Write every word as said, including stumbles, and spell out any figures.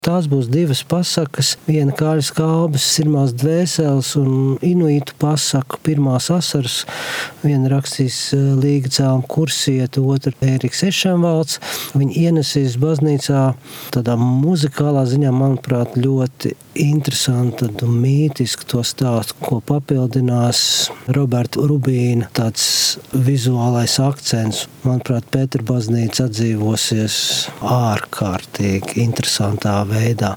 Tās būs divas pasakas, viena Kāļas Kalbes Sirmās dvēseles un inuitu pasaka, pirmās asaras, viena rakstīs Līga Cēlma Kursieta, otra Ēriks Ešenvalds. Viņi ienesīs baznīcā tādā muzikālā ziņā, manuprāt, ļoti interesantu un mītisku to stāstu, ko papildinās Roberta Rubīna tāds vizuālais akcents. Manuprāt, Pēterbaznīca atdzīvosies ārkārtīgi interesantā veidā.